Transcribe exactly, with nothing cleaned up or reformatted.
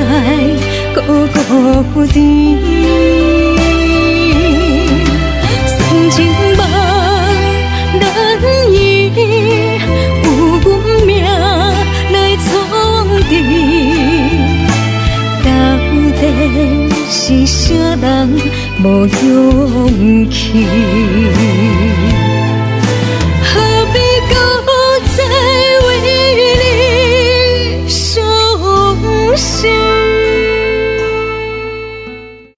孤孤甜。算情梦难移，有阮命来创治。到底是啥人无勇气？